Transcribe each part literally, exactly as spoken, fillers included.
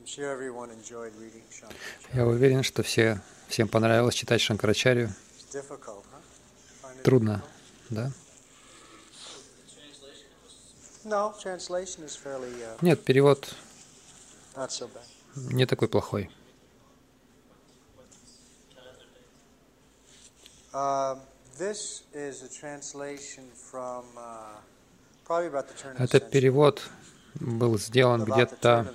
Я уверен, что все, всем понравилось читать Шанкарачарью. Трудно, да? Нет, перевод не такой плохой. Это перевод был сделан где-то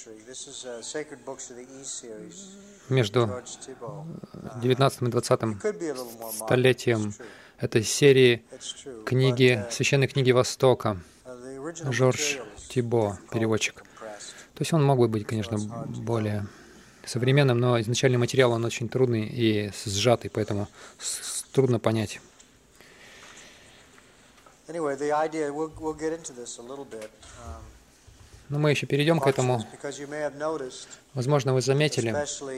между девятнадцатым и двадцатым столетием этой серии книги, священной книги Востока. Жорж Тибо, переводчик. То есть он мог бы быть, конечно, более современным, но изначальный материал, он очень трудный и сжатый, поэтому трудно понять. Но мы еще перейдем к этому. Возможно, вы заметили,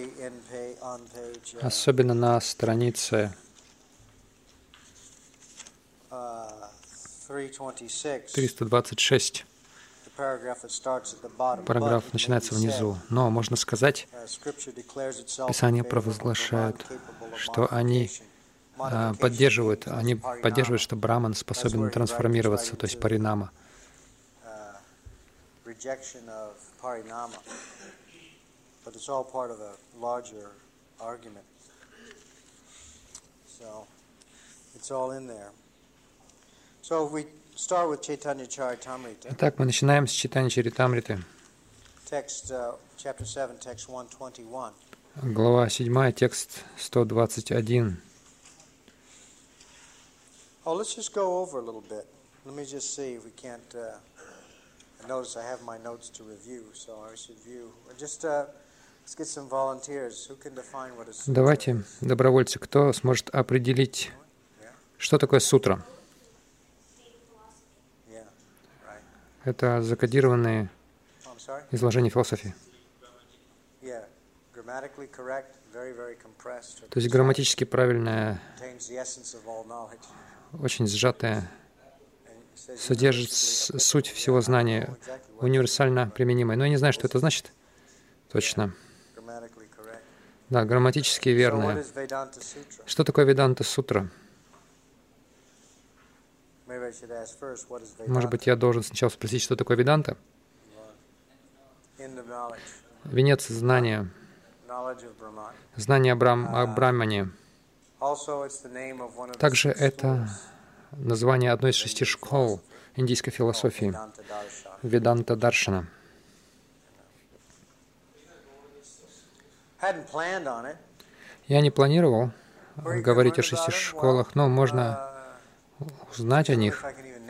особенно на странице триста двадцать шесть, параграф начинается внизу. Но можно сказать, Писание провозглашает, что они а, поддерживают, они поддерживают, что Браман способен трансформироваться, то есть паринама. Итак, мы начинаем с читания Чаритамриты. Глава седьмая, текст сто двадцать один. Oh, let's just go over a little bit. Let me just see if we can't. Uh, notice I have my notes to review, so I should view. Just uh, let's get some volunteers who can define what is. Давайте, добровольцы, кто сможет определить, что такое сутра? Это закодированные изложения философии. То есть грамматически правильное, очень сжатое, содержит суть всего знания, универсально применимое. Но я не знаю, что это значит. Точно. Да, грамматически верное. Что такое Веданта-сутра? Может быть, я должен сначала спросить, что такое Веданта? Венец знания. Знание о, брам, о Брамане. Также это название одной из шести школ индийской философии — Веданта Даршана. Я не планировал говорить о шести школах, но можно узнать о них.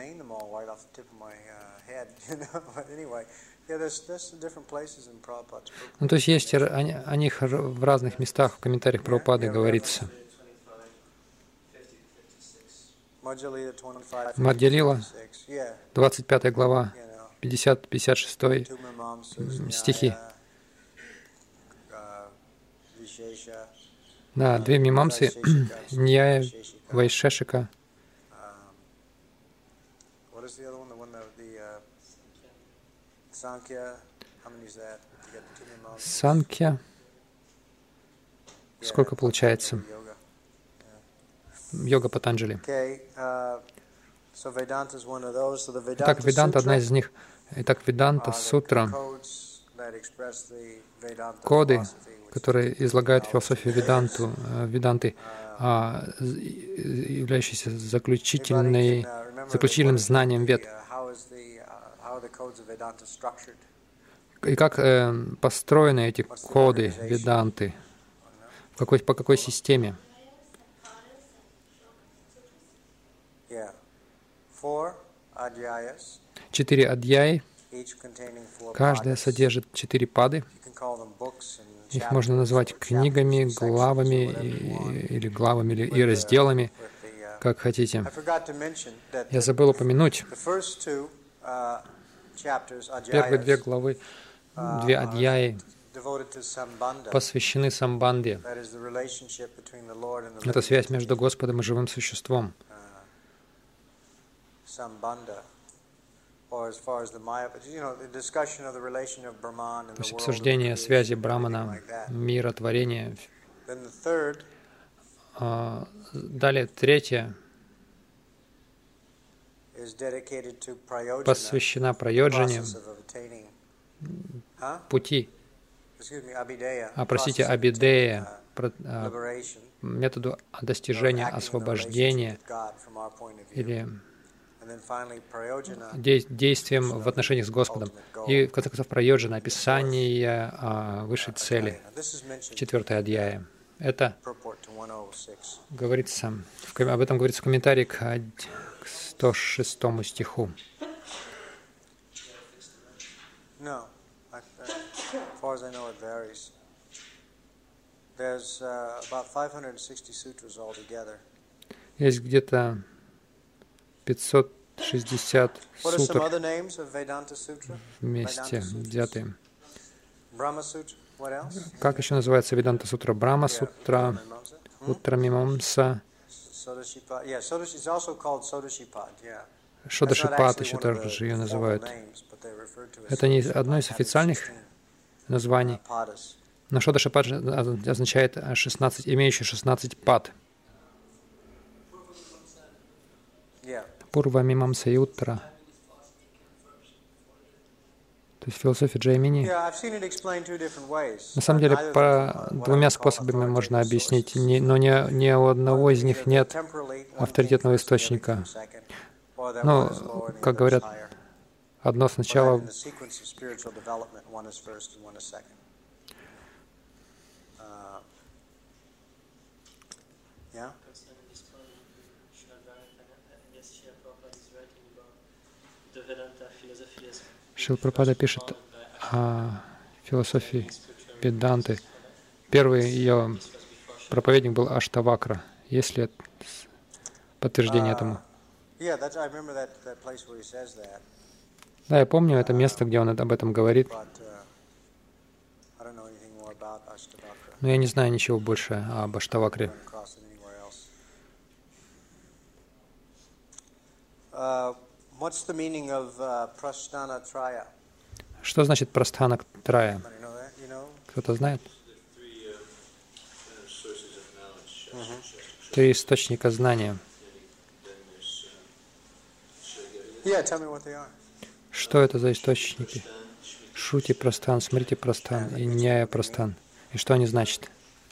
Ну, то есть есть о, о них в разных местах, в комментариях Прабхупады говорится. Мадья-лила, двадцать пятая глава, пятьдесят-пятьдесят шесть стихи. Да, две мимамсы, Ньяя, Вайшешика. Санкья. Сколько получается? Йога Патанджали. Итак, Веданта одна из них. Итак, Веданта Сутра. Коды, которые излагают философию Веданту, Веданты, являющиеся заключительной, заключительным знанием Вед. И как э, построены эти коды Веданты? В какой, по какой системе? Четыре адьяи, каждая содержит четыре пады. Их можно назвать книгами, главами, и, или главами, или и разделами, как хотите. Я забыл упомянуть, первые две главы, две адьяи посвящены самбанде. Это связь между Господом и живым существом. То есть обсуждение связи Брамана, мира, творения. Далее, третье посвящена прайоджане, пути, а, простите, абидея, методу достижения освобождения или действием в отношениях с Господом. И, в конце концов, прайоджана, описание высшей цели, четвертое адьяя. Это говорится, об этом говорится в комментарии к сто шестому стиху. Есть где-то пятьсот шестьдесят сутр вместе взятые. Как еще называется Веданта сутра? Брахма сутра, Уттрамимамса, Шодашипад еще также ее называют. Это не одно из официальных названий, но Шодашипад означает шестнадцать, имеющий шестнадцать пад. Пурва Мимамса и Уттара. То есть философия Джаймини. На самом деле, по двумя способами можно объяснить, но ни, ни у одного из них нет авторитетного источника. Но, как говорят, одно сначала... Шрила Прабхупада пишет о философии Веданты. Первый ее проповедник был Аштавакра. Есть ли подтверждение этому? Да, я помню это место, где он об этом говорит. Но я не знаю ничего больше об Аштавакре. What's the meaning of uh, prasthana traya? Что значит прастхана трая? Кто-то знает? Три источника знания. Yeah, tell me what they are. Что это за источники? Шрути прастхан, смрити прастхан и ньяя прастхан. И что они значат?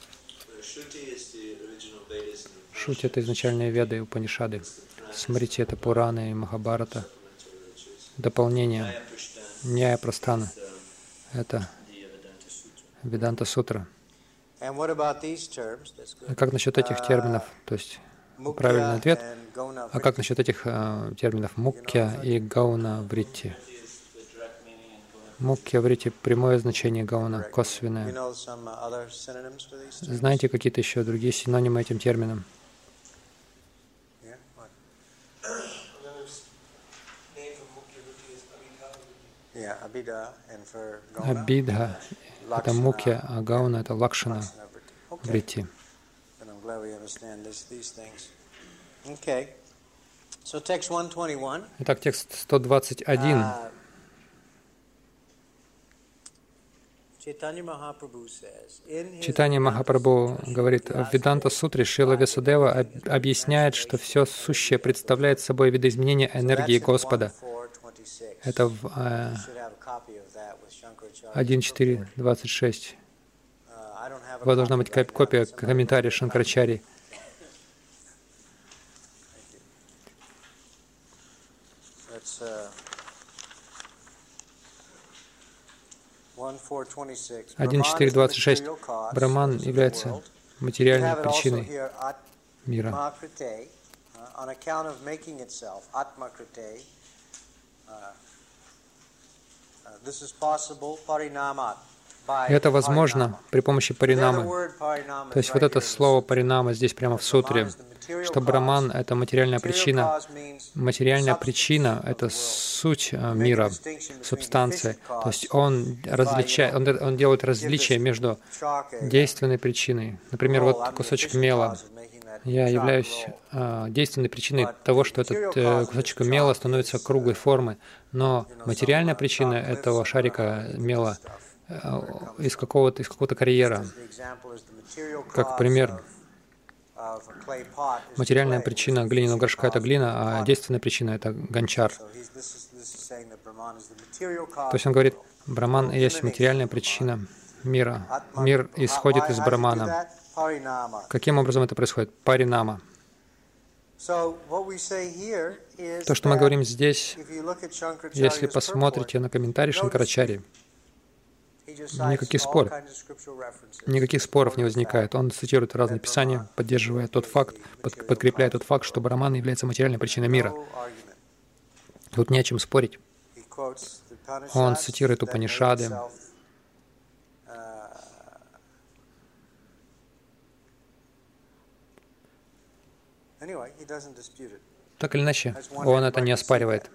Шрути — это изначальные веды и Упанишады. Смрити — это Пураны и Махабхарата. Дополнение. Ньяя прастхана — это Веданта сутра. А как насчет этих терминов? То есть правильный ответ. А как насчет этих э, терминов мукья и гауна вритти? Мукья вритти — прямое значение, гауна — косвенное. Знаете какие-то еще другие синонимы этим терминам? Абидха — это мукья, а гауна — это лакшана вритти. Итак, текст сто двадцать один. Чайтанья Махапрабху говорит, в Веданта Сутре Шрила Вьясадева объясняет, что все сущее представляет собой видоизменение энергии Господа. Это в э, один четыре двадцать шесть. У вас должна быть копия комментария Шанкарачарьи. один четыре двадцать шесть. Браман является материальной причиной мира. И это возможно при помощи паринамы. То есть вот это слово паринама здесь прямо в сутре, что Браман — это материальная причина. Материальная причина — это суть мира, субстанция. То есть он различает, он, он делает различие между действенной причиной. Например, вот кусочек мела. Я являюсь а, действенной причиной того, что этот э, кусочек мела становится круглой формы, но материальная причина этого шарика мела э, из какого-то из какого-то карьера. Как пример, материальная причина глиняного горшка — это глина, а действенная причина — это гончар. То есть он говорит, Браман есть материальная причина мира. Мир исходит из Брамана. Каким образом это происходит? Паринама. То, что мы говорим здесь, если посмотрите на комментарий Шанкарачарьи, никаких споров, никаких споров не возникает. Он цитирует разные писания, поддерживая тот факт, под, подкрепляя тот факт, что Браман является материальной причиной мира. Тут не о чем спорить. Он цитирует Упанишады. Так или иначе, он это не оспаривает.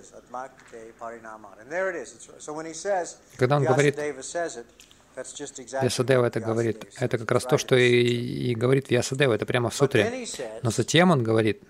Когда он говорит, Вьясадева это говорит, это как раз то, что и, и говорит Вьясадева, это прямо в сутре. Но затем он говорит,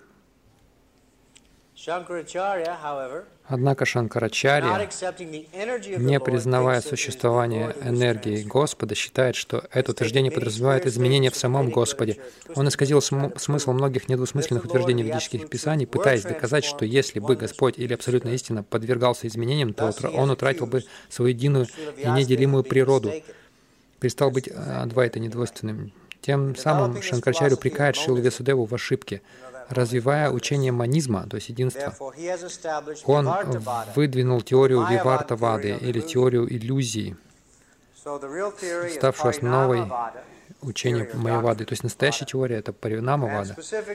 однако Шанкарачарья, не признавая существование энергии Господа, считает, что это утверждение подразумевает изменения в самом Господе. Он исказил см- смысл многих недвусмысленных утверждений ведических писаний, пытаясь доказать, что если бы Господь или абсолютная истина подвергался изменениям, то он утратил бы свою единую и неделимую природу, перестал быть адвайта недвойственным. Тем самым Шанкарачарья упрекает Шрилу Вьясадеву в ошибке. Развивая учение манизма, то есть единства, он выдвинул теорию Вивартавады или теорию иллюзии, ставшую основой учения Майявады. То есть настоящая теория — это Паринамавада.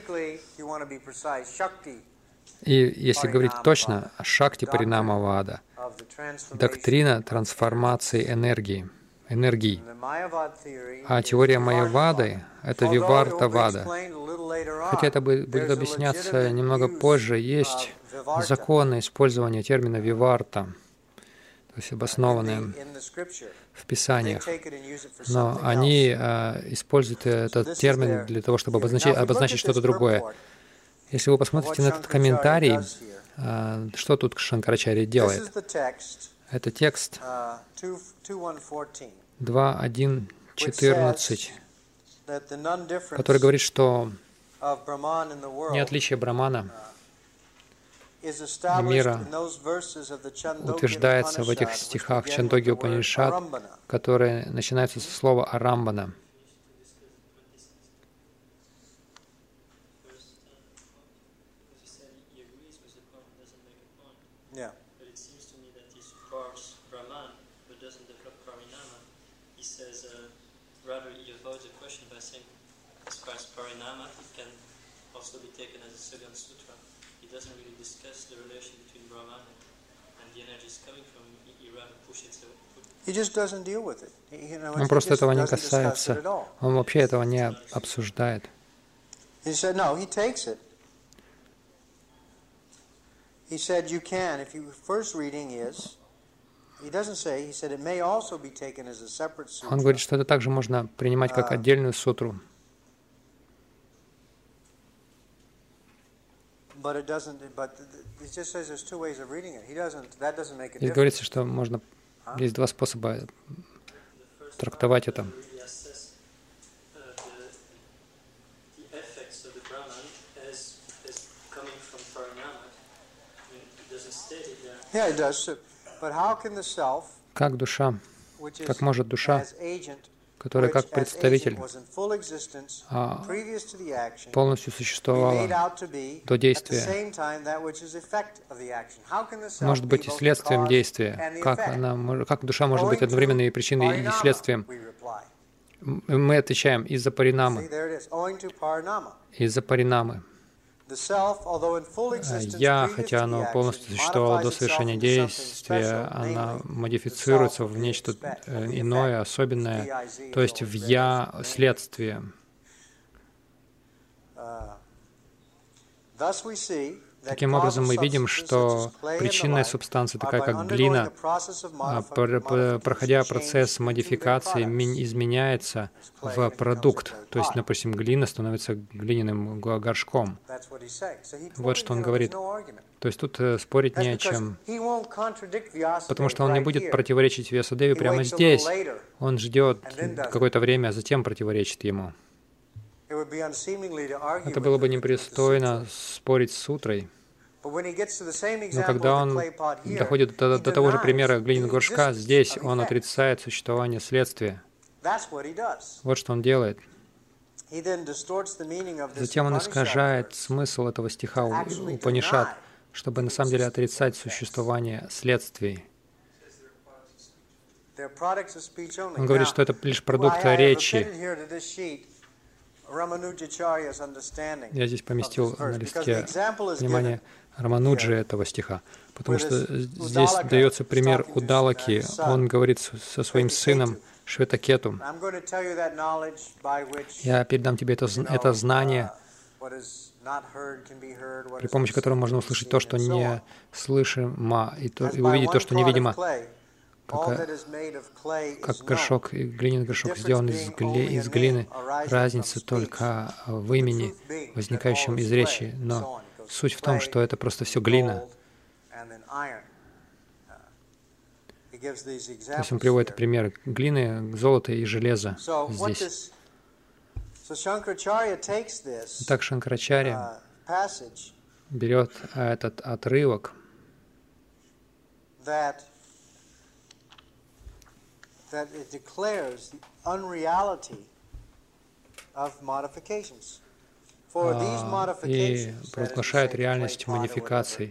И если говорить точно, Шакти Паринамавада — доктрина трансформации энергии. энергии. А теория Майявады — это Вивартавада. Хотя это будет объясняться немного позже, есть законы использования термина «виварта», то есть обоснованные в Писаниях. Но они а, используют этот термин для того, чтобы обозначить, обозначить что-то другое. Если вы посмотрите на этот комментарий, а, что тут Шанкарачарья делает? Это текст два один четырнадцать, который говорит, что не отличие Брамана и мира утверждается в этих стихах Чандогья Упанишад, которые начинаются со слова «арамбана». Он просто этого не касается. Он вообще этого не обсуждает. Он говорит, что это также можно принимать как отдельную сутру. Здесь говорится, что можно, есть два способа трактовать это. Как душа, как может душа, которая как представитель а, полностью существовала до действия, может быть и следствием действия. Как, она, как душа может быть одновременно и причиной, и следствием? Мы отвечаем из-за паринамы. Из-за паринамы. Я, хотя оно полностью существовало до совершения действия, она модифицируется в нечто иное, особенное, то есть в «я» следствие. Таким образом, мы видим, что причинная субстанция, такая как глина, проходя процесс модификации, изменяется в продукт. То есть, допустим, глина становится глиняным горшком. Вот что он говорит. То есть тут спорить не о чем. Потому что он не будет противоречить Вьясадеве прямо здесь. Он ждет какое-то время, а затем противоречит ему. Это было бы непристойно спорить с сутрой. Но когда он доходит до, до того же примера глиняного горшка, здесь он отрицает существование следствия. Вот что он делает. Затем он искажает смысл этого стиха Упанишад, чтобы на самом деле отрицать существование следствий. Он говорит, что это лишь продукт речи. Я здесь поместил на листке внимание Рамануджи этого стиха, потому что здесь дается пример Удалаки. Он говорит со своим сыном Шветакету: «Я передам тебе это, это знание, при помощи которого можно услышать то, что не слышимо, и, то, и увидеть то, что невидимо». Как, как горшок, глиняный горшок сделан из, гли, из глины, разница только в имени, возникающем из речи, но суть в том, что это просто все глина. То есть он приводит примеры глины, золота и железа здесь. Так Шанкарачарья берет этот отрывок, that it declares the unreality of modifications. For these и modifications, провозглашает реальность модификаций.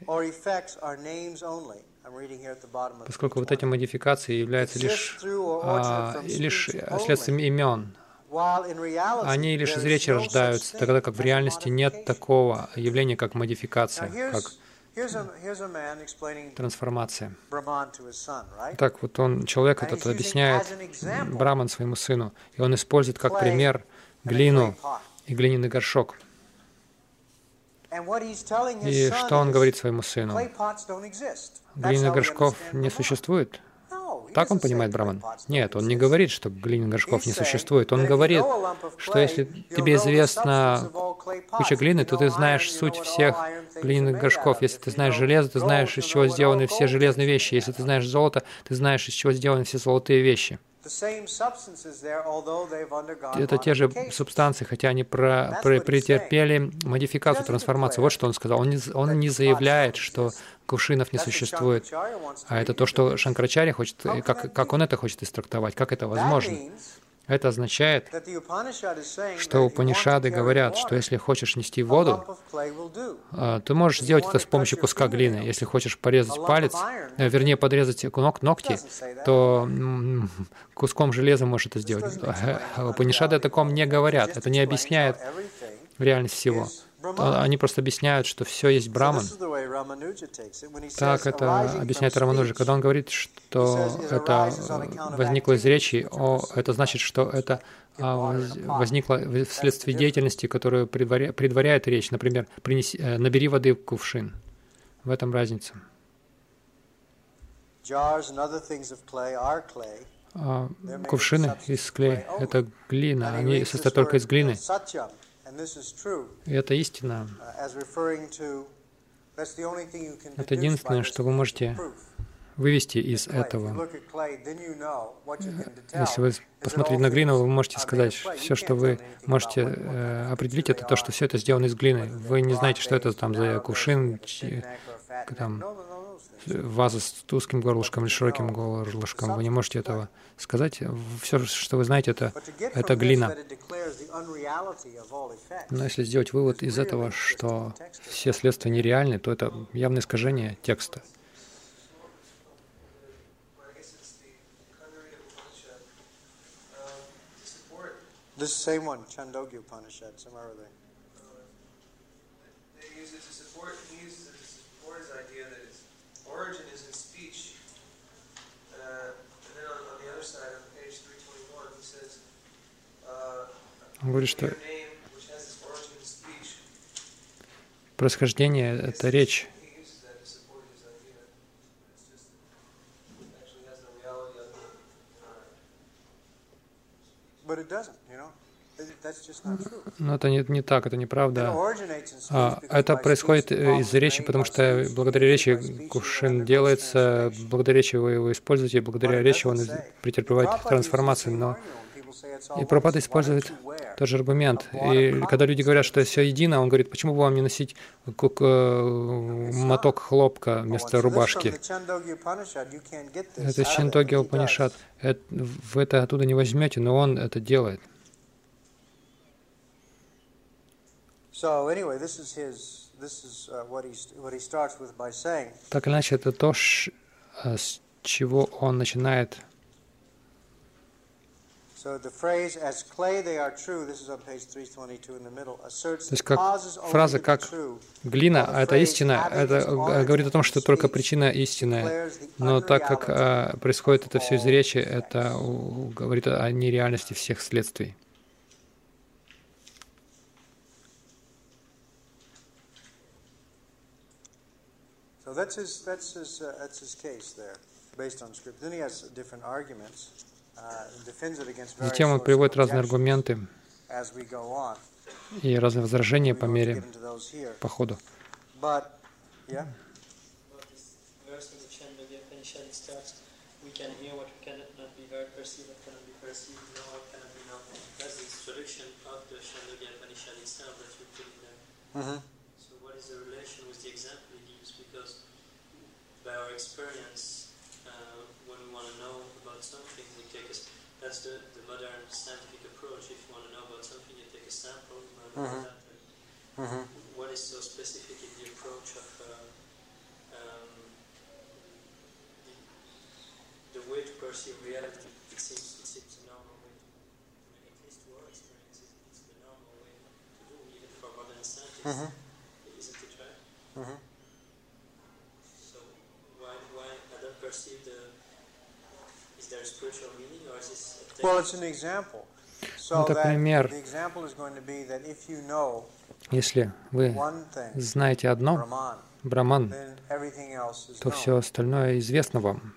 Поскольку вот эти модификации являются лишь, а, лишь следствием имен, они лишь из речи рождаются, тогда как в реальности нет такого явления, как модификация, как трансформация. Так вот он, человек этот объясняет Браман своему сыну, и он использует как пример глину и глиняный горшок. И что он говорит своему сыну? Глиняных горшков не существует? Так он понимает Браман? Нет, он не говорит, что глиняных горшков не существует. Он говорит, что если тебе известна куча глины, то ты знаешь суть всех глиняных горшков. Если ты знаешь железо, ты знаешь, из чего сделаны все железные вещи. Если ты знаешь золото, ты знаешь, из чего сделаны все золотые вещи. Это те же субстанции, хотя они про, про, претерпели модификацию, трансформацию. Вот что он сказал. Он не, он не заявляет, что кувшинов не существует, а это то, что Шанкарачарья хочет, как, как он это хочет истрактовать, как это возможно. Это означает, что Упанишады говорят, что если хочешь нести воду, ты можешь сделать это с помощью куска глины. Если хочешь порезать палец, вернее, подрезать ногти, то куском железа можешь это сделать. Упанишады о таком не говорят. Это не объясняет реальность всего. Они просто объясняют, что все есть Браман. Так это объясняет Рамануджа. Когда он говорит, что это возникло из речи, о, это значит, что это возникло вследствие деятельности, которую предваряет речь. Например, принеси, набери воды в кувшин. В этом разница. А кувшины из клея — это глина. Они состоят только из глины. И это истина. Это единственное, что вы можете вывести из этого. Если вы посмотрите на глину, вы можете сказать, все, что вы можете э, определить, это то, что все это сделано из глины. Вы не знаете, что это там за кувшин, чи, там, ваза с узким горлышком или широким горлышком. Вы не можете этого сказать. Все, что вы знаете, это, это глина. Но если сделать вывод из этого, что все следствия нереальны, то это явное искажение текста. This same one, Chandogya Upanishad, similarly. They use it to support, he uses it to support his idea that its origin is in speech. Uh, and then on, on the other side, on page three twenty-one, he says, uh, Он говорит, что происхождение — это речь. Но это не, не так, это неправда. А, это происходит из-за речи, потому что благодаря речи кувшин делается, благодаря речи вы его используете, благодаря речи он претерпевает трансформацию. Но и Прабхупада использует тот же аргумент. И когда люди говорят, что все едино, он говорит, почему бы вам не носить моток хлопка вместо рубашки? Это Чхандогья Упанишад. Вы это оттуда не возьмете, но он это делает. Так или иначе, это то, с чего он начинает. То есть как фраза, как глина, а это истина, это говорит о том, что только причина истинная. Но так как а, происходит это все из речи, это у, говорит о нереальности всех следствий. So that's his, that's his, uh, that's his case there, based on script. Then he has different arguments. Затем он приводит разные аргументы и разные возражения по мере по ходу. That's the, the modern scientific approach. If you want to know about something, you take a sample, you want to know mm-hmm. about that. Mm-hmm. What is so specific in the approach of uh, um, the, the way to perceive reality? It seems, it seems a normal way. I mean, at least to our experience, it, it's the normal way to do, even for modern scientists. Mm-hmm. Isn't it right? Mm-hmm. So why, why I don't perceive the... Is there a spiritual meaning, or is this a well, it's an example. So это пример. The example is going to be that if you know Если вы знаете одно, Браман, то все остальное известно вам.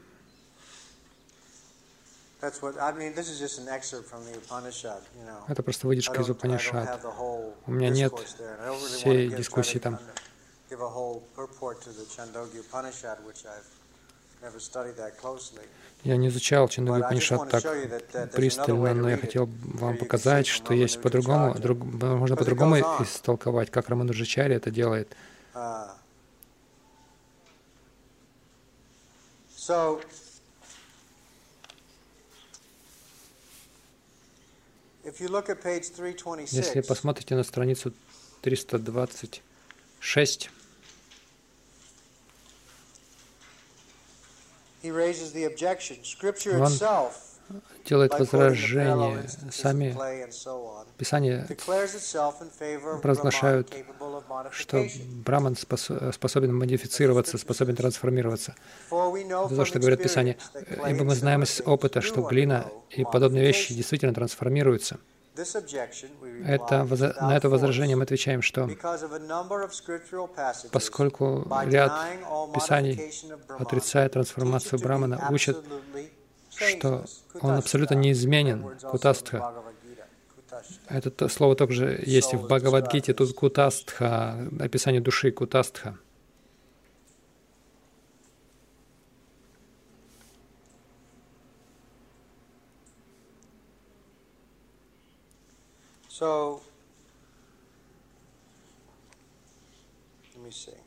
Это просто выдержка из Упанишад. У меня нет всей дискуссии там. Я не изучал Чхандогью Упанишад так пристально, но я хотел вам показать, что есть по-другому, друг, можно по-другому истолковать, как Рамануджачарья это делает. Если посмотрите на страницу триста двадцать шесть, он делает возражение. Сами Писания провозглашают, что Браман способен модифицироваться, способен трансформироваться. Это то, что говорят Писания. Ибо мы знаем из опыта, что глина и подобные вещи действительно трансформируются. Это, на это возражение мы отвечаем, что поскольку ряд Писаний отрицает трансформацию Брамана, учат, что он абсолютно неизменен, кутастха. Это слово также есть и в Бхагавад-гите, тут кутастха, описание души кутастха. So, let me see.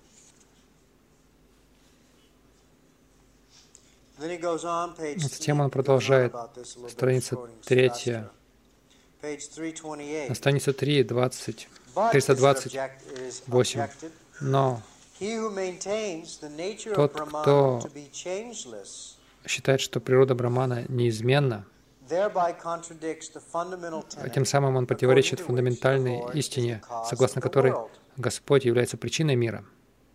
Затем он продолжает, страница третья, на странице три, двадцать, триста двадцать восемь. Но тот, кто считает, что природа Брамана неизменна, тем самым он противоречит фундаментальной истине, согласно которой Господь является причиной мира.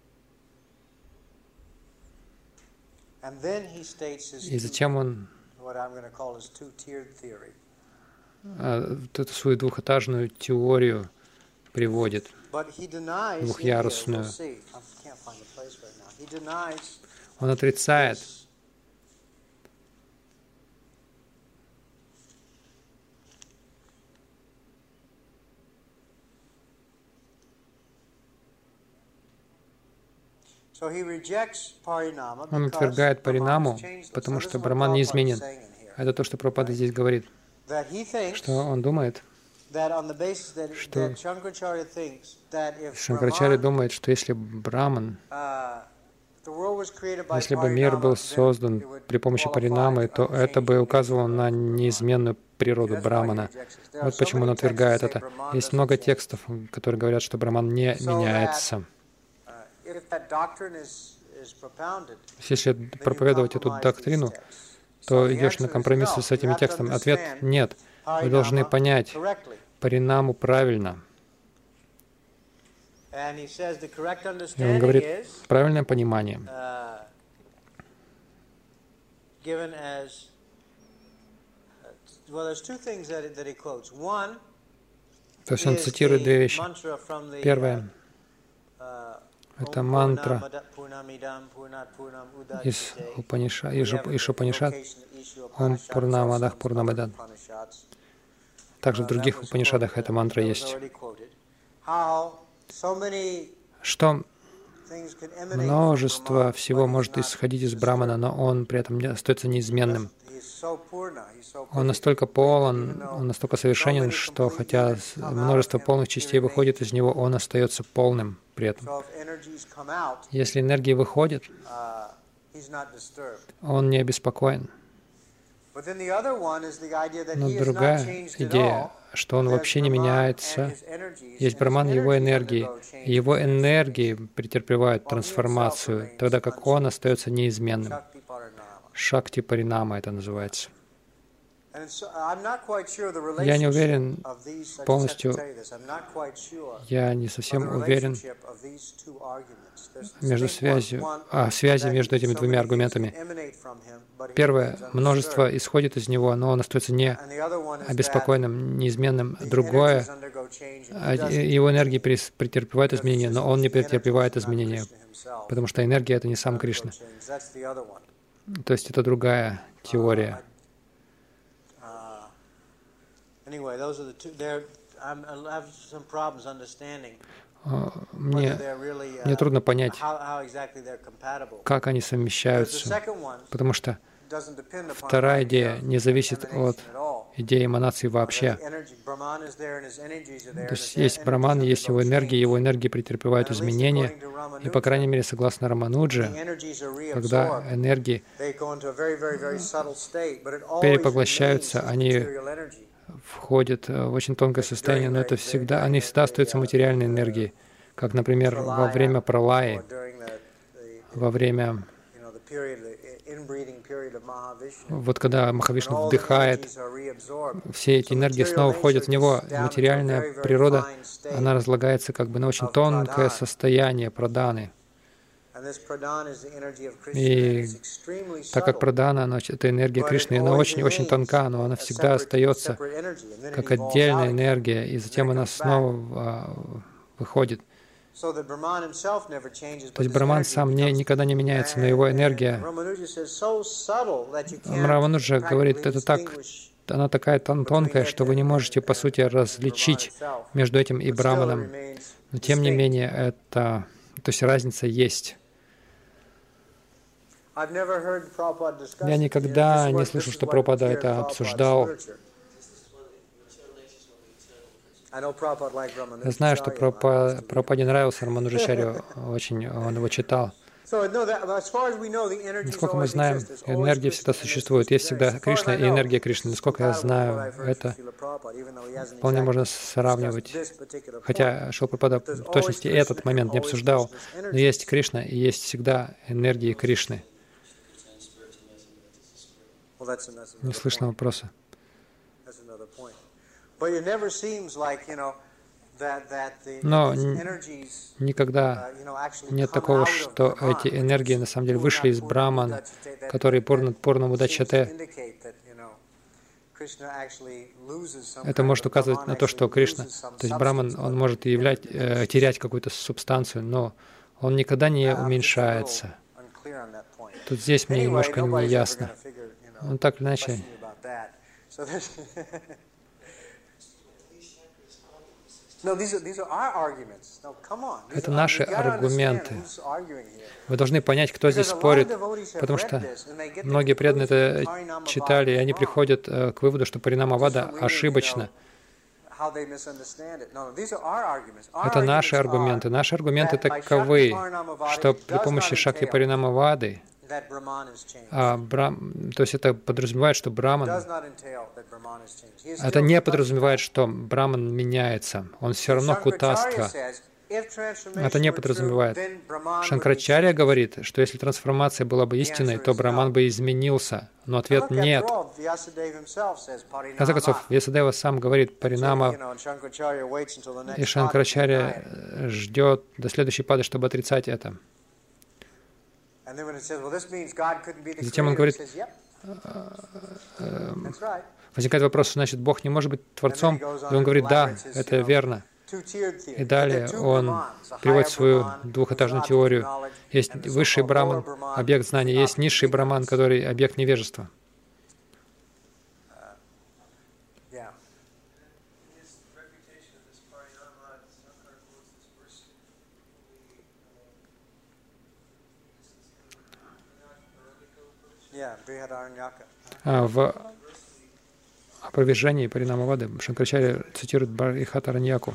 И затем он эту свою двухэтажную теорию приводит. двухъярусную. Он отрицает Он отвергает паринаму, потому что Браман неизменен. Это то, что Прабхупада здесь говорит, что он думает, что Шанкарачарья думает, что если Браман, если бы мир был создан при помощи паринамы, то это бы указывало на неизменную природу Брамана. Вот почему он отвергает это. Есть много текстов, которые говорят, что Браман не меняется. Если проповедовать эту доктрину, то идешь на компромиссы с этими текстами. Ответ — нет. Вы должны понять паринаму правильно. И он говорит, правильное понимание. То есть он цитирует две вещи. Первое — это мантра из Упаниша, из Упанишад, Ом Пурнамадах Пурнамидан. Также в других Упанишадах эта мантра есть. Что множество всего может исходить из Брамана, но он при этом остается неизменным. Он настолько полон, он настолько совершенен, что хотя множество полных частей выходит из него, он остается полным при этом. Если энергия выходит, он не обеспокоен. Но другая идея, что он вообще не меняется. Есть Браман, его энергии. И его энергии претерпевают трансформацию, тогда как он остается неизменным. Шакти Паринама это называется. Я не уверен полностью, я не совсем уверен между связью, а, связи между этими двумя аргументами. Первое, множество исходит из него, но он остается не обеспокоенным, неизменным. Другое, его энергии претерпевают изменения, но он не претерпевает изменения, потому что энергия — это не сам Кришна. То есть это другая теория. Мне, мне трудно понять, как они совмещаются, потому что вторая идея не зависит от идеи эманации вообще. То есть есть Браман, есть его энергия, его энергии претерпевают изменения, и, по крайней мере, согласно Рамануджи, когда энергии перепоглощаются, они входят в очень тонкое состояние, но это всегда, они всегда остаются материальной энергией, как, например, во время пралаи, во время, вот когда Махавишну вдыхает, все эти энергии снова входят в него, материальная природа, она разлагается как бы на очень тонкое состояние праданы. И так как прадана, она, это энергия Кришны, она очень-очень тонка, но она всегда остается как отдельная энергия, и затем она снова а, выходит. То есть Браман сам не, никогда не меняется, но его энергия, Рамануджа говорит, это так, она такая тон тонкая, что вы не можете, по сути, различить между этим и Браманом. Но тем не менее, это, то есть разница есть. Я никогда не слышал, что Прабхупада это обсуждал. Я знаю, что Прабхупаде нравился Рамануджачарья, очень он его читал. Насколько мы знаем, энергия всегда существует. Есть всегда Кришна и энергия Кришны. Насколько я знаю, это вполне можно сравнивать. Хотя Шрила Прабхупада в точности этот момент не обсуждал, но есть Кришна и есть всегда энергия Кришны. Не слышно вопроса. Но никогда нет такого, что эти энергии на самом деле вышли из Брамана, который Пурнамудачате. это может указывать на то, что Кришна, то есть Браман, он может являть, э, терять какую-то субстанцию, но он никогда не уменьшается. Тут здесь мне немножко не ясно. Ну, так или иначе. Это наши аргументы. Вы должны понять, кто здесь спорит, потому что многие преданные это читали, и они приходят к выводу, что Паринамавада ошибочно. Это наши аргументы. Наши аргументы таковы, что при помощи Шакти Паринамавады, а брам, то есть это подразумевает, что Браман, это не подразумевает, что Браман меняется. Он все равно кутастха. Это не подразумевает. Шанкарачарья говорит, что если трансформация была бы истинной, то Браман бы изменился. Но ответ нет. В конце концов, Вьясадева сам говорит Паринама, и Шанкарачарья ждет до следующей пады, чтобы отрицать это. Затем он говорит, возникает вопрос, значит, Бог не может быть Творцом? И он говорит, да, это верно. И далее он приводит свою двухэтажную теорию. Есть высший браман, объект знания, есть низший браман, который объект невежества. А в опровержении Паринамавады Шанкарачарья цитирует Брихатараньяку.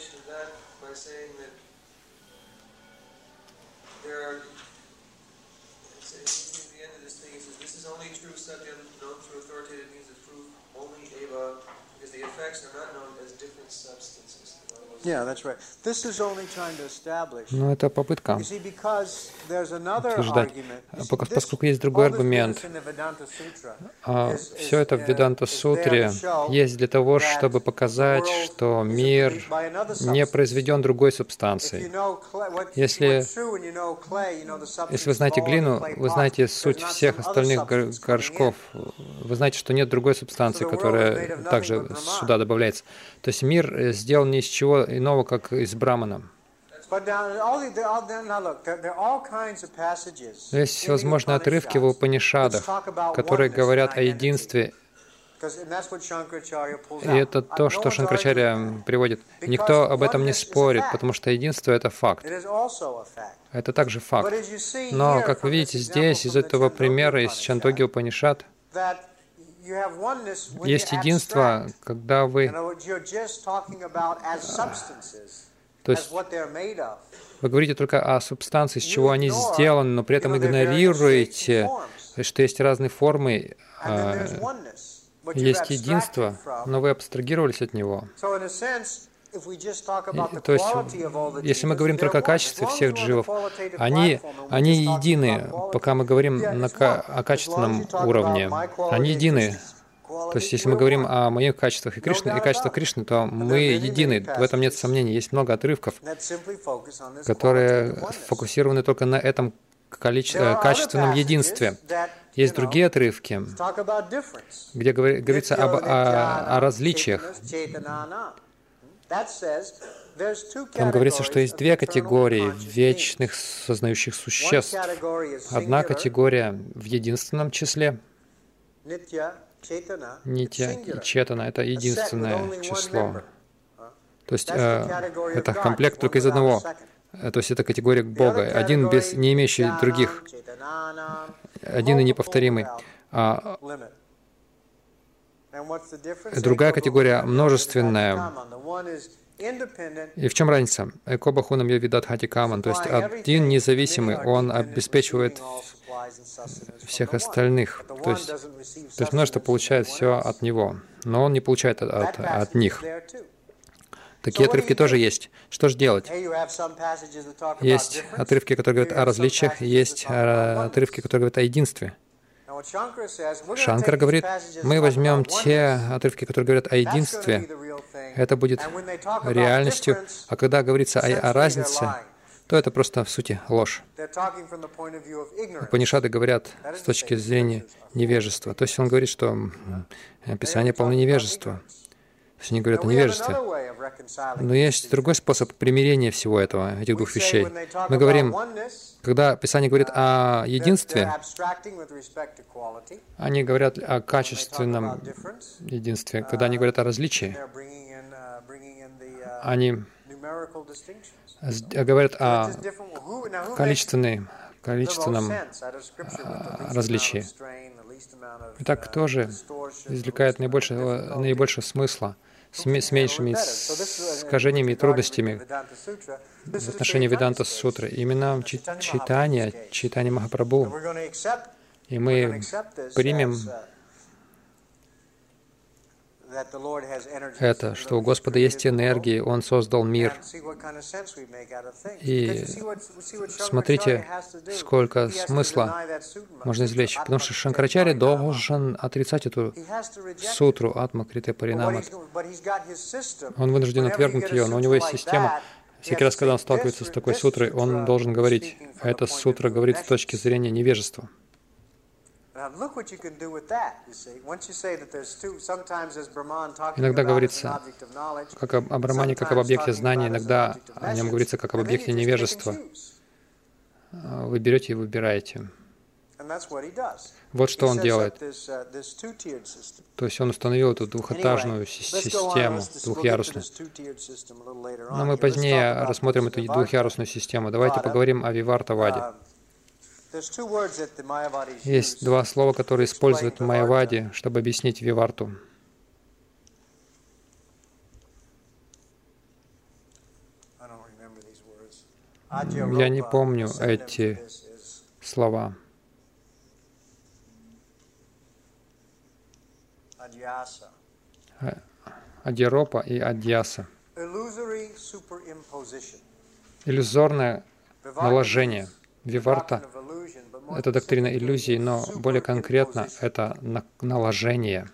Но это попытка утверждать, поскольку есть другой аргумент. А все это в Веданта-сутре есть для того, чтобы показать, что мир не произведен другой субстанцией. Если, если вы знаете глину, вы знаете суть всех остальных горшков. Вы знаете, что нет другой субстанции, которая также сюда добавляется. То есть мир сделан не из чего иного, как из брамана. Есть всевозможные отрывки в Упанишадах, которые говорят о единстве. И это то, что Шанкарачарья приводит. Никто об этом не спорит, потому что единство — это факт. Это также факт. Но, как вы видите здесь, из этого примера, из Чандоги Упанишад, есть единство, когда вы... То есть вы говорите только о субстанции, из чего они сделаны, но при этом игнорируете, что есть разные формы, есть единство, но вы абстрагировались от него. И, то есть, если мы говорим только о качестве всех дживов, они, они едины, пока мы говорим на, о качественном уровне. Они едины. То есть, если мы говорим о моих качествах и Кришны, и качествах Кришны, то мы едины, в этом нет сомнений. Есть много отрывков, которые фокусированы только на этом количе... качественном единстве. Есть другие отрывки, где говорится об, о, о различиях. Там говорится, что есть две категории вечных сознающих существ. Одна категория в единственном числе. Нитья и четана — это единственное число. То есть э, это комплект только из одного. То есть это категория Бога. Один без, не имеющий других. Один и неповторимый. А другая категория множественная. И в чем разница? Эко бахунам явидат хати каман. То есть один независимый, он обеспечивает всех остальных. То есть, то есть множество получает все от него, но он не получает от, от, от них. Такие отрывки тоже есть. Что же делать? Есть отрывки, которые говорят о различиях, есть отрывки, которые говорят о единстве. Шанкара говорит, мы возьмем те отрывки, которые говорят о единстве, это будет реальностью. А когда говорится о, о разнице, то это просто в сути ложь. Упанишады говорят с точки зрения невежества. То есть он говорит, что Писание полно невежества. То есть они говорят о невежестве. Но есть другой способ примирения всего этого, этих двух вещей. Мы говорим, когда Писание говорит о единстве, они говорят о качественном единстве. Когда они говорят о различии, они говорят о количественной, количественном различии. И так тоже извлекает наибольшего, наибольшего смысла с, с меньшими искажениями и трудностями в отношении Веданта Сутры. Именно читание, читание Махапрабху. И мы примем это, что у Господа есть энергии, Он создал мир. И смотрите, сколько смысла можно извлечь. Потому что Шанкарачарья должен отрицать эту сутру Атма Крите Паринамат. Он вынужден отвергнуть ее, но у него есть система. Всякий раз, когда он сталкивается с такой сутрой, он должен говорить, а эта сутра говорит с точки зрения невежества. Иногда говорится как об, о Брамане, как об объекте знания, иногда о нем говорится как об объекте невежества. Вы берете и выбираете. Вот что он делает. То есть он установил эту двухэтажную систему, двухъярусную. Но мы позднее рассмотрим эту двухъярусную систему. Давайте поговорим о Вивартаваде. Есть два слова, которые используют Майявади, чтобы объяснить Виварту. Я не помню эти слова. Адьяропа и Адьяса. Иллюзорное наложение. Виварта — это доктрина иллюзий, но более конкретно это наложение.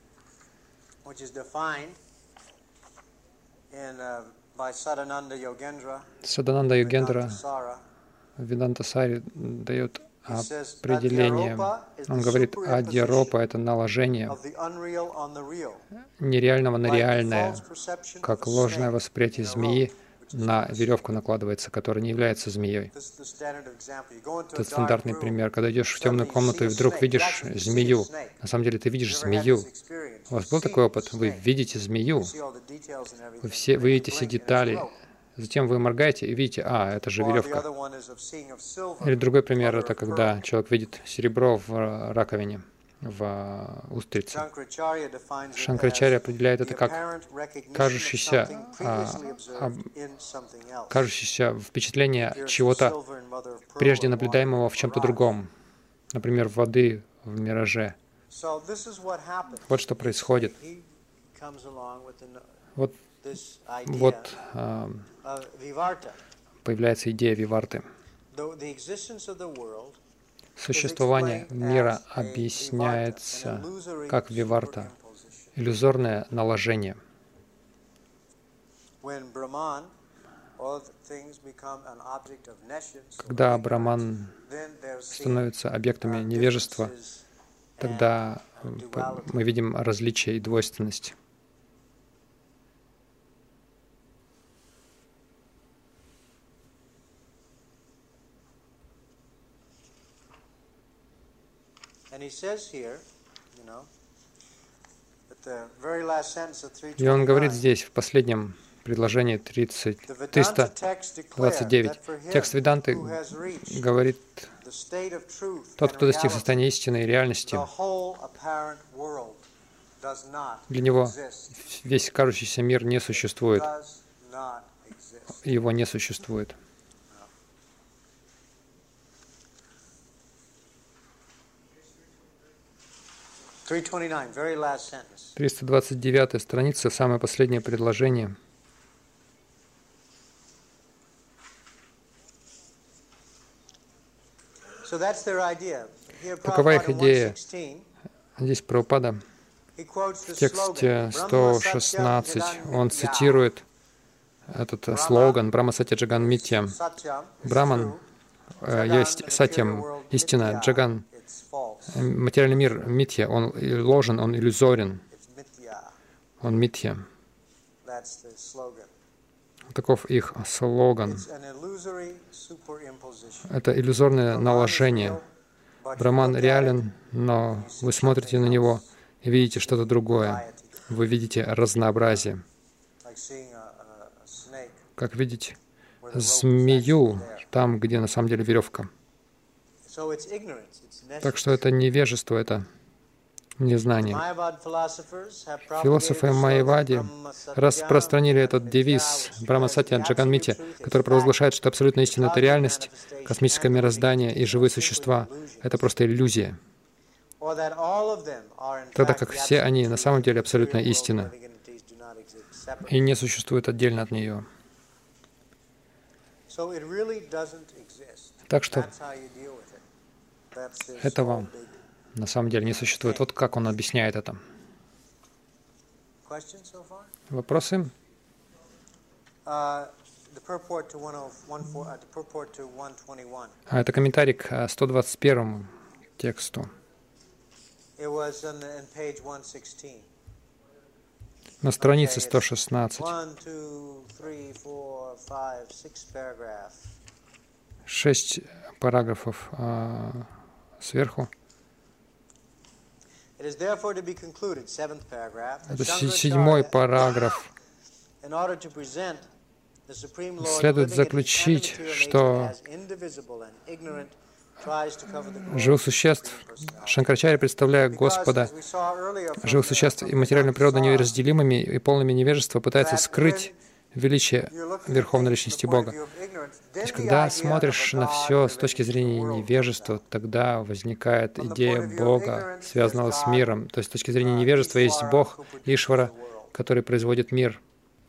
Садананда Йогендра в Ведантасаре дает определение. Он говорит, адьяропа — это наложение нереального на реальное, как ложное восприятие змеи на веревку накладывается, которая не является змеей. Это стандартный пример. Когда идешь в темную комнату и вдруг видишь змею, на самом деле ты видишь змею. У вас был такой опыт? Вы видите змею, вы, все, вы видите все детали, затем вы моргаете и видите, а, это же веревка. Или другой пример — это когда человек видит серебро в раковине, в устрице. Шанкарачарья определяет это как кажущееся, а, а, кажущееся впечатление чего-то прежде наблюдаемого в чем-то другом, например, воды в мираже. Вот что происходит. Вот, вот а, появляется идея Виварты. Существование мира объясняется как Виварта, иллюзорное наложение. Когда Браман становится объектами невежества, тогда мы видим различие и двойственность. И он говорит здесь, в последнем предложении триста двадцать девять, текст Веданты говорит, тот, кто достиг состояния истины и реальности, для него весь кажущийся мир не существует. Его не существует. триста двадцать девятая страница, самое последнее предложение. Какова их идея? Здесь Прабхупада в тексте сто шестнадцать он цитирует этот слоган Брахма Сатья Джаган Митья. Браман э, есть Сатьям, истина, Джаган, материальный мир Митья, он ложен, он иллюзорен, он Митья. Таков их слоган. Это иллюзорное наложение. Браман реален, но вы смотрите на него и видите что-то другое. Вы видите разнообразие. Как видеть змею там, где на самом деле веревка. Так что это невежество, это незнание. Философы Майявади распространили этот девиз Брахма Сатья Джаган Митья, который провозглашает, что абсолютная истина — это реальность, космическое мироздание и живые существа — это просто иллюзия. Тогда как все они на самом деле абсолютная истина и не существует отдельно от нее. Так что этого на самом деле не существует. Вот как он объясняет это. Вопросы? А это комментарий к сто двадцать первому тексту. На странице сто шестнадцать. Шесть параграфов а, сверху. Это седьмой параграф. Следует заключить, что живых существ, Шанкарачарья, представляя Господа, живых существ и материальную природу неразделимыми и полными невежества, пытается скрыть величие Верховной Личности Бога. То есть, когда смотришь на все с точки зрения невежества, тогда возникает идея Бога, связанного с миром. То есть, с точки зрения невежества есть Бог, Ишвара, который производит мир.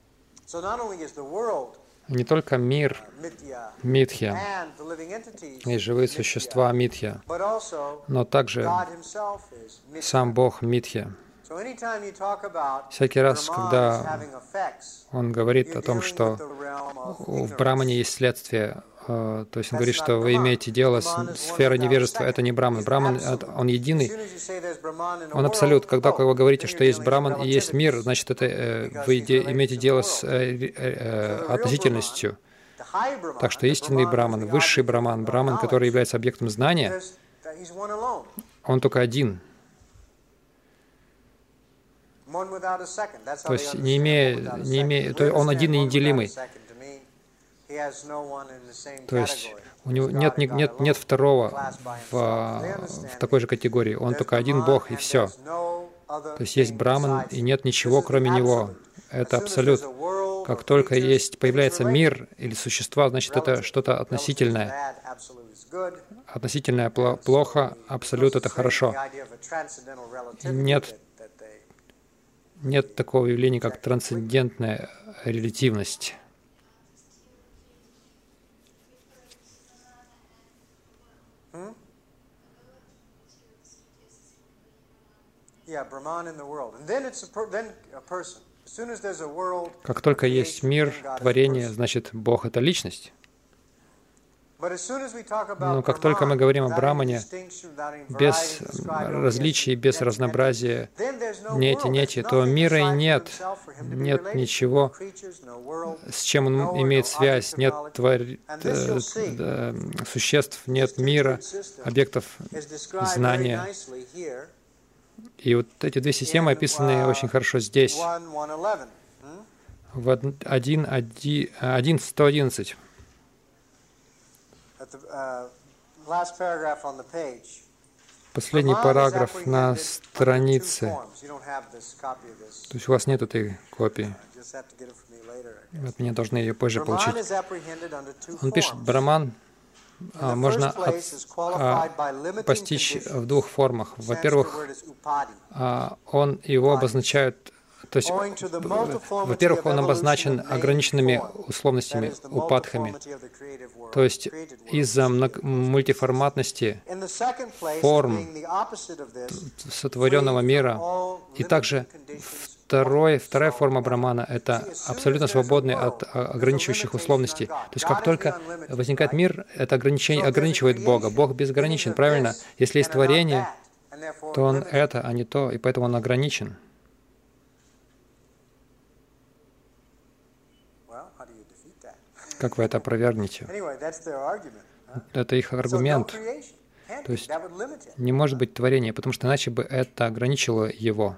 Не только мир Митхья и живые существа Митхья, но также сам Бог Митхья. Всякий раз, когда он говорит о том, что в Брамане есть следствие, то есть он говорит, что вы имеете дело с сферой невежества, это не Браман. Браман, он единый, он абсолют. Когда вы говорите, что есть Браман и есть мир, значит, это вы имеете дело с относительностью. Так что истинный Браман, высший Браман, Браман, который является объектом знания, он только один. То есть, не имея, не имея, то есть он один и неделимый. То есть, у него нет, нет, нет второго в, в такой же категории. Он только один Бог, и все. То есть, есть Браман, и нет ничего, кроме Него. Это абсолют. Как только есть, появляется мир или существа, значит, это что-то относительное. Относительное плохо, абсолют — это хорошо. Нет Нет такого явления, как трансцендентная релятивность. Как только есть мир, творение, значит, Бог — это личность. Но как только мы говорим о Брамане, без различий, без разнообразия, нети, нети, то мира и нет. Нет ничего, с чем он имеет связь. Нет твор... существ, нет мира, объектов знания. И вот эти две системы описаны очень хорошо здесь, в один сто одиннадцать. Последний параграф на странице. То есть у вас нет этой копии. От меня должны ее позже получить. Он пишет, Браман а, можно от, а, постичь в двух формах. Во-первых, а, он его обозначает. То есть, во-первых, он обозначен ограниченными условностями, упадхами. То есть, из-за мультиформатности форм сотворенного мира, и также второй, вторая форма брамана — это абсолютно свободный от ограничивающих условностей. То есть как только возникает мир, это ограничение ограничивает Бога. Бог безграничен, правильно? Если есть творение, то Он это, а не то, и поэтому Он ограничен. Как вы это опровергнете? Это их аргумент. То есть не может быть творения, потому что иначе бы это ограничило его.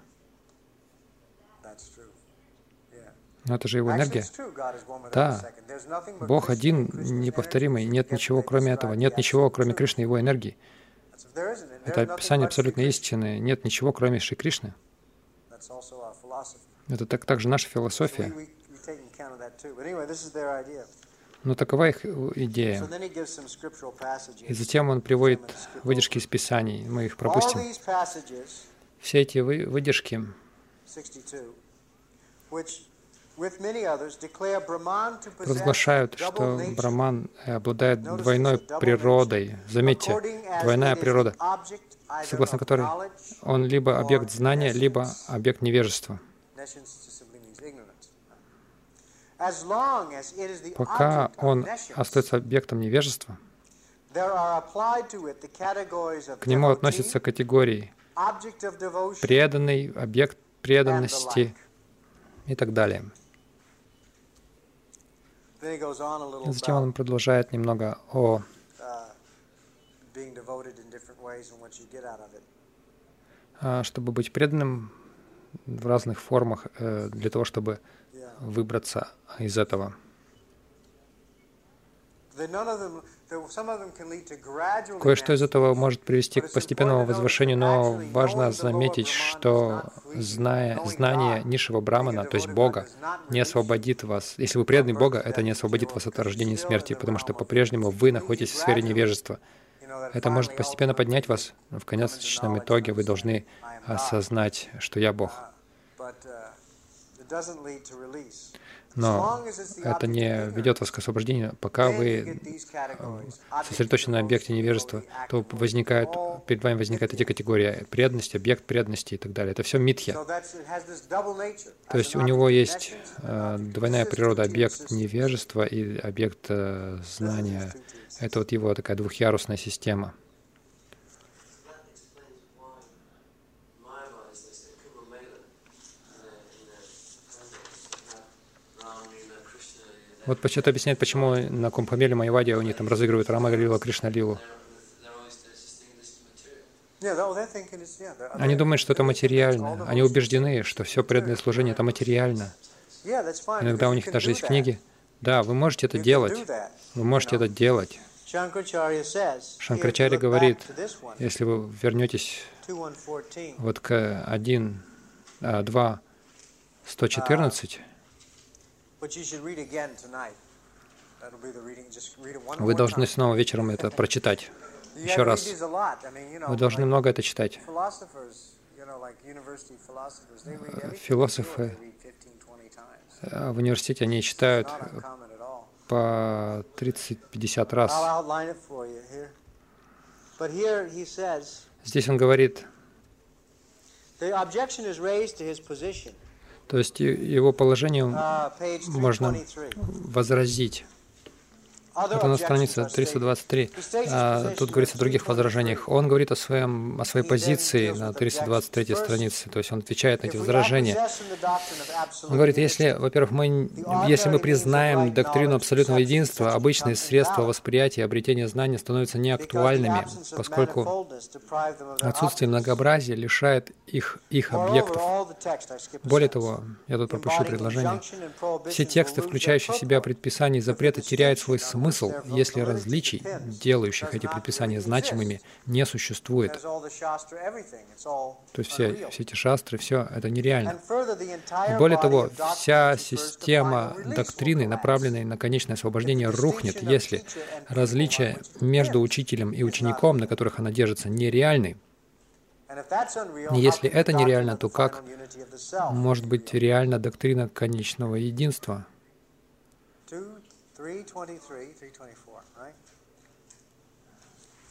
Но это же его энергия. Да, Бог один, неповторимый, нет ничего кроме этого, нет ничего кроме Кришны, его энергии. Это описание абсолютно истины, нет ничего кроме Шри Кришны. Это так, также наша философия. Но такова их идея. И затем он приводит выдержки из Писаний, мы их пропустим. Все эти вы, выдержки провозглашают, что Браман обладает двойной природой. Заметьте, двойная природа, согласно которой он либо объект знания, либо объект невежества. Пока он остается объектом невежества, к нему относятся категории преданный, объект преданности и так далее. Затем он продолжает немного о чтобы быть преданным в разных формах для того, чтобы выбраться из этого. Кое-что из этого может привести к постепенному возвышению, но важно заметить, что зная, знание низшего брамана, то есть Бога, не освободит вас. Если вы преданы Бога, это не освободит вас от рождения и смерти, потому что по-прежнему вы находитесь в сфере невежества. Это может постепенно поднять вас, но в конечном итоге вы должны осознать, что я Бог. Но это не ведет вас к освобождению. Пока вы сосредоточены на объекте невежества, то возникают, перед вами возникают эти категории: преданность, объект преданности и так далее. Это все митхья. То есть у него есть э, двойная природа: объект невежества и объект э, знания. Это вот его такая двухъярусная система. Вот это объясняет, почему на Кумбхамеле Майяваде у них там разыгрывают Рама-лилу, Кришна-лилу. Они думают, что это материально. Они убеждены, что все преданное служение — это материально. Иногда у них даже есть книги. Да, вы можете это делать. Вы можете это делать. Шанкарачарья говорит, если вы вернетесь вот к один, два, сто четырнадцать, вы должны снова вечером это прочитать. Еще раз. Вы должны много это читать. Философы в университете, они читают по тридцать-пятьдесят раз. Здесь он говорит, то есть его положению можно возразить. Это на странице триста двадцать три. А, тут говорится о других возражениях. Он говорит о, своем, о своей позиции на триста двадцать третьей странице, то есть он отвечает на эти возражения. Он говорит, если, во-первых, мы, если мы признаем доктрину абсолютного единства, обычные средства восприятия и обретения знаний становятся неактуальными, поскольку отсутствие многообразия лишает их, их объектов. Более того, я тут пропущу предложение. Все тексты, включающие в себя предписания и запреты, теряют свой смысл, Смысл, если различий, делающих эти предписания значимыми, не существует. То есть все, все эти шастры, все это нереально. И более того, вся система доктрины, направленной на конечное освобождение, рухнет, если различия между учителем и учеником, на которых она держится, нереальны. И если это нереально, то как может быть реальна доктрина конечного единства?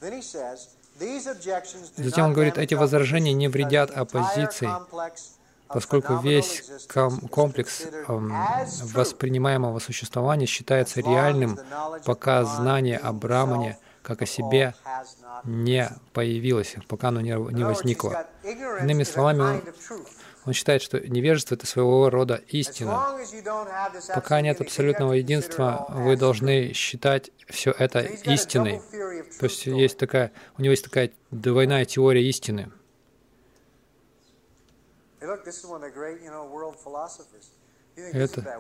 Затем он говорит, эти возражения не вредят оппозиции, поскольку весь ком- комплекс эм, воспринимаемого существования считается реальным, пока знание о Брамане как о себе не появилось, пока оно не, не возникло. Иными словами, он, он считает, что невежество — это своего рода истина. Пока нет абсолютного единства, вы должны считать все это истиной. То есть есть такая, у него есть такая двойная теория истины. Это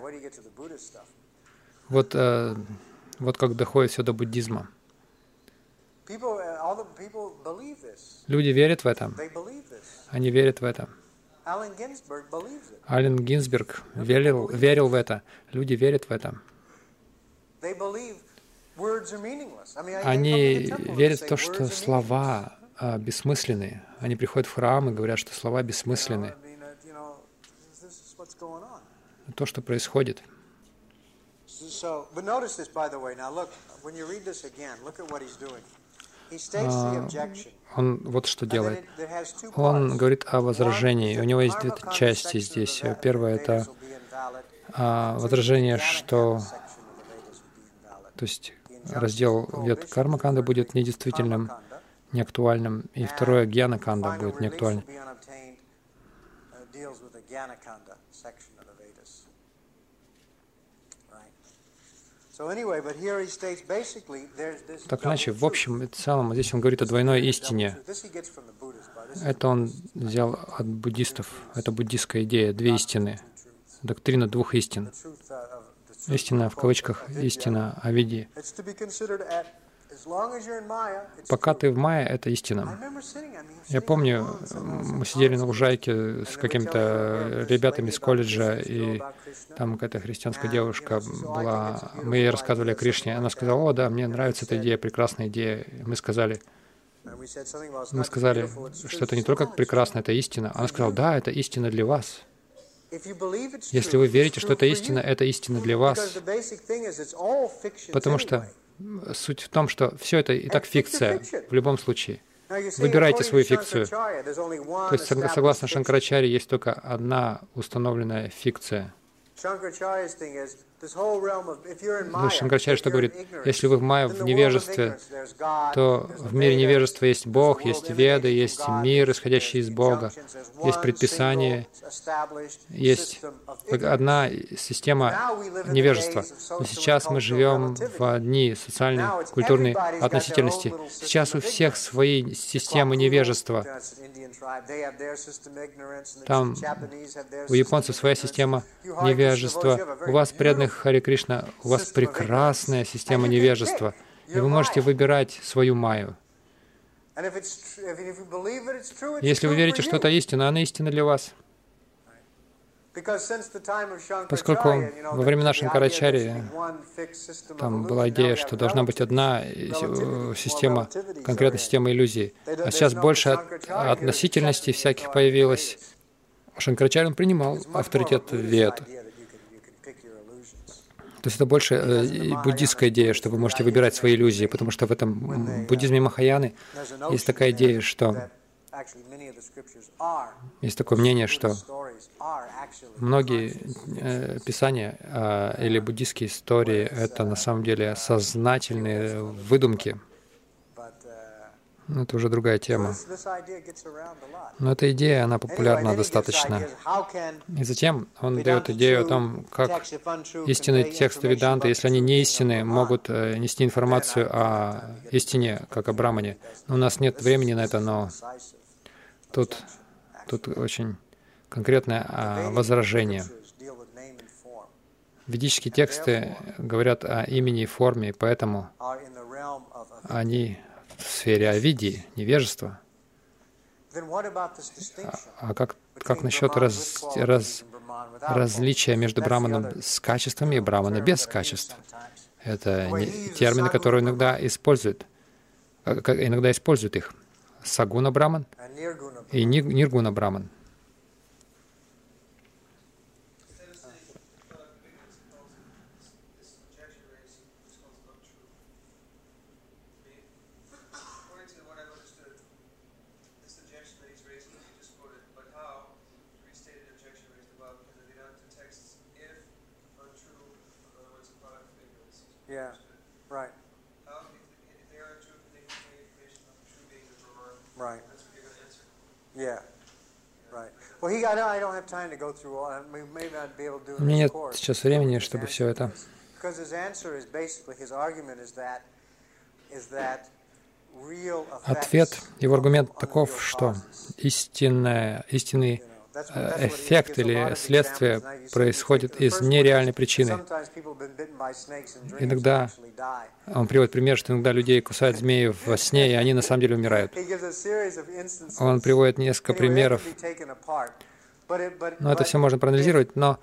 вот, э, вот как доходит все до буддизма. Люди верят в это. Они верят в это. Аллен Гинзберг верил, верил в это. Люди верят в это. Они верят в то, что слова а, бессмысленны. Они приходят в храм и говорят, что слова бессмысленны. То, что происходит. А, он вот что делает. Он говорит о возражении. У него есть две части здесь. Первое — это а, возражение, что, то есть раздел Вед Карма Канда будет недействительным, неактуальным, и второе — Гьяна Канда будет неактуальным. Так иначе, в общем и целом, здесь он говорит о двойной истине. Это он взял от буддистов. Это буддистская идея, две истины. Доктрина двух истин. Истина, в кавычках, истина о виде. Пока ты в майя, это истина. Я помню, мы сидели на лужайке с какими-то ребятами из колледжа, и там какая-то христианская девушка была. Мы ей рассказывали о Кришне. Она сказала: «О, да, мне нравится эта идея, прекрасная идея». Мы сказали, мы сказали, что это не только прекрасно, это истина. Она сказала: «Да, это истина для вас». Если вы верите, что это истина, это истина для вас. Потому что суть в том, что все это и так фикция в любом случае. Выбирайте свою фикцию. То есть, согласно Шанкарачарье, есть только одна установленная фикция. Шанкарачарья что говорит? Если вы в майя, в невежестве, то в мире невежества есть Бог, есть Веды, есть мир, исходящий из Бога, есть предписание, есть одна система невежества. Но сейчас мы живем в дни социальной, культурной относительности. Сейчас у всех свои системы невежества. Там у японцев своя система невежества. У вас, преданных Харе Кришна, у вас прекрасная система невежества, и вы можете выбирать свою майю. Если вы верите, что это истина, она истина для вас. Поскольку во времена Шанкарачарьи там была идея, что должна быть одна система, конкретная система иллюзий. А сейчас больше относительностей всяких появилось. Шанкарачарья он принимал авторитет Вед. То есть это больше э, буддистская идея, что вы можете выбирать свои иллюзии, потому что в этом буддизме Махаяны есть такая идея, что есть такое мнение, что многие э, писания э, или буддистские истории — это на самом деле сознательные выдумки. Но это уже другая тема. Но эта идея, она популярна достаточно. И затем он дает идею о том, как истинные тексты Веданты, если они не истинные, могут э, нести информацию о истине, как о Брамане. Но у нас нет времени на это, но тут, тут очень конкретное а, возражение. Ведические тексты говорят о имени и форме, поэтому они в сфере авидии, невежества. А, а как, как насчет раз, раз, различия между браманом с качествами и браманом без качеств? Это не, термины, которые иногда используют, иногда используют их. Сагуна браман и ниргуна браман. Objection that he's raising, he just quoted, but how, restated objection. Yeah, right. How, if, if they are true, they can give information about the true being of Brahman. Right. That's what you're going to answer. Yeah. Right. Well, he got. I don't have time to go through all. We may not be able to do У меня this нет course. сейчас времени, чтобы все это. Because his answer is basically his argument is that is that real Ответ, его аргумент таков, что истинное, истинный эффект или следствие происходит из нереальной причины. Иногда он приводит пример, что иногда людей кусают змеи во сне, и они на самом деле умирают. Он приводит несколько примеров. Но это все можно проанализировать, но,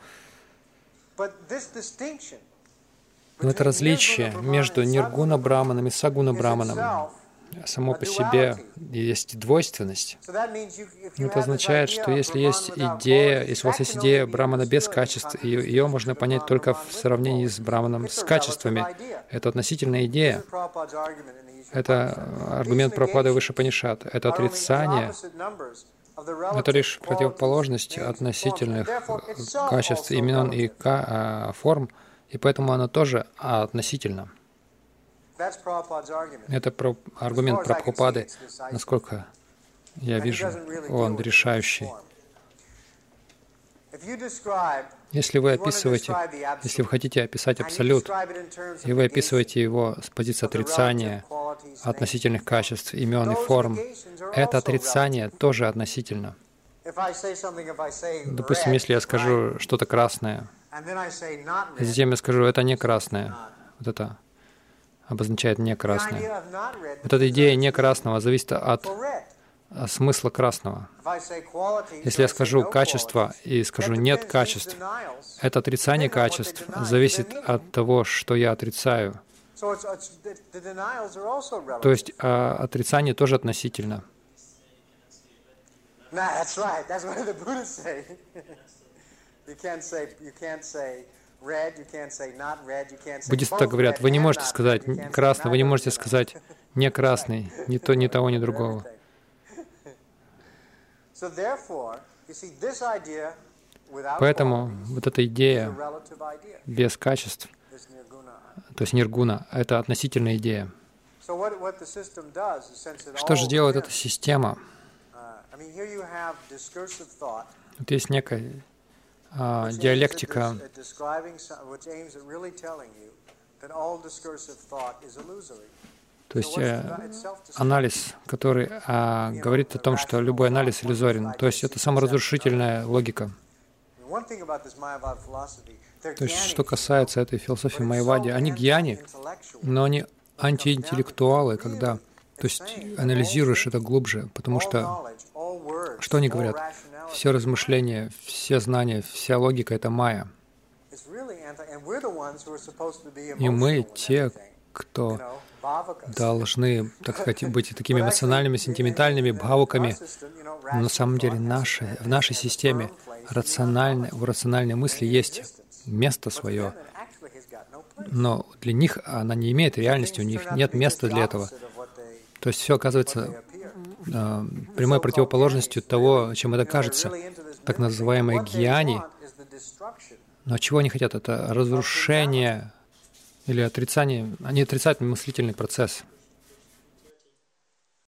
но это различие между ниргуна браманом и сагуна браманом само по себе есть двойственность. Это означает, что если есть идея, если у вас есть идея брамана без качеств, ее, ее можно понять только в сравнении с браманом с качествами. Это относительная идея. Это аргумент Прабхупады выше Панишат. Это отрицание. Это лишь противоположность относительных качеств имен и форм, и поэтому оно тоже относительно. Это про аргумент Прабхупады, насколько я вижу, он решающий. Если вы описываете, если вы хотите описать Абсолют, и вы описываете его с позиции отрицания относительных качеств, имен и форм, это отрицание тоже относительно. Допустим, если я скажу что-то красное, и затем я скажу, это не красное, вот это обозначает не красное. Вот эта идея не красного зависит от смысла красного. Если я скажу качество и скажу нет качеств, это отрицание качеств зависит от того, что я отрицаю. То есть а, отрицание тоже относительно. Буддисты так говорят, вы не можете сказать красный, вы не можете сказать не красный, ни, то, ни того, ни другого. Поэтому вот эта идея без качеств, то есть ниргуна, это относительная идея. Что же делает эта система? Вот есть некая а, диалектика, то есть э, анализ, который а, говорит о том, что любой анализ иллюзорен. То есть это саморазрушительная логика. То есть что касается этой философии майявади, они гьяни, но они антиинтеллектуалы, когда, то есть анализируешь это глубже, потому что что они говорят? Все размышления, все знания, вся логика — это майя. И мы те, кто должны, так сказать, быть такими эмоциональными, сентиментальными бхавуками. Но на самом деле наши, в нашей системе рациональной, у рациональной мысли есть место свое, но для них она не имеет реальности, у них нет места для этого. То есть все оказывается э, прямой противоположностью того, чем это кажется, так называемые гьяни. Но чего они хотят? Это разрушение или отрицание, они отрицательный мыслительный процесс.